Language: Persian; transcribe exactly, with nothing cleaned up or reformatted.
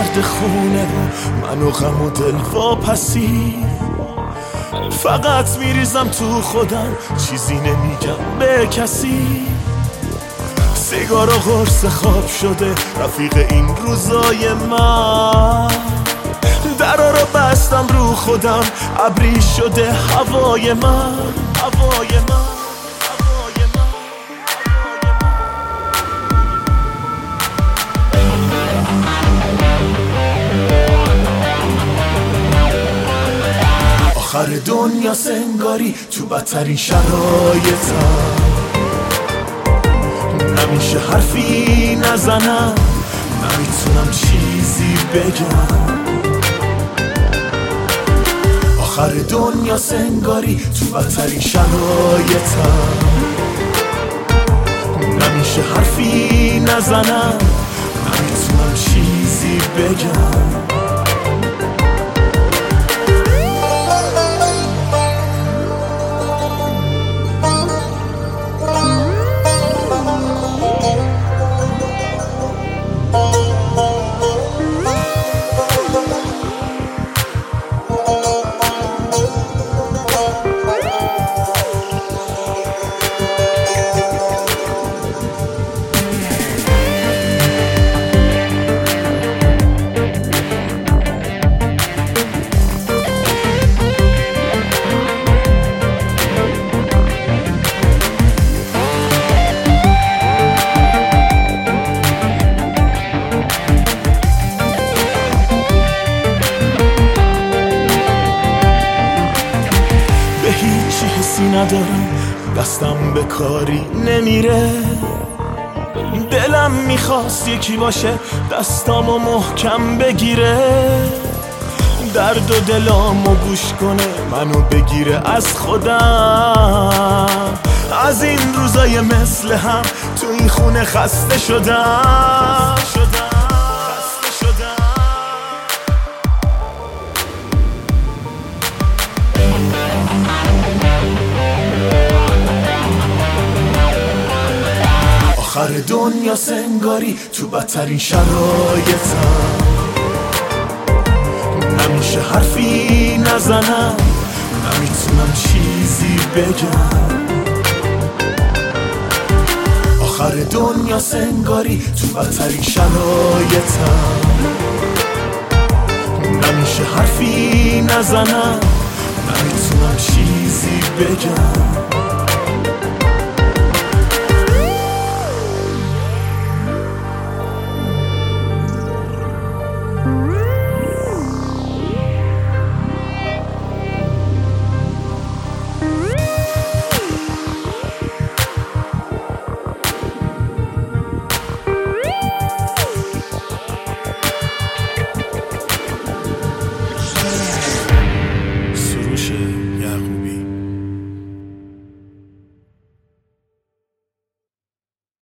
کرده خونه منو غم و دل واپسی. فقط میریزم تو خودم، چیزی نمیگم به کسی. سیگار و قرص خواب شده رفیق این روزای من. درا رو بستم رو خودم، ابری شده هوای من، هوای من. آخر دنیا سنگاری تو بدترین شرایطم. نمیشه حرفی نزنم، نمیتونم چیزی بگم. آخر دنیا سنگاری تو بدترین شرایطم. نمیشه حرفی نزنم، نمیتونم چیزی بگم. هیچی حسی ندارم، دستم به کاری نمیره. دلم میخواست یکی باشه دستامو محکم بگیره. درد و دلامو گوش کنه، منو بگیره از خودم. از این روزای مثل هم تو این خونه خسته شدم، شدم. آخر دنیا سنگاری تو بدترین شرایطم. نمیشه حرفی نزنم، نمیتونم چیزی بگم. آخر دنیا سنگاری تو بدترین شرایطم. نمیشه حرفی نزنم، نمیتونم چیزی بگم.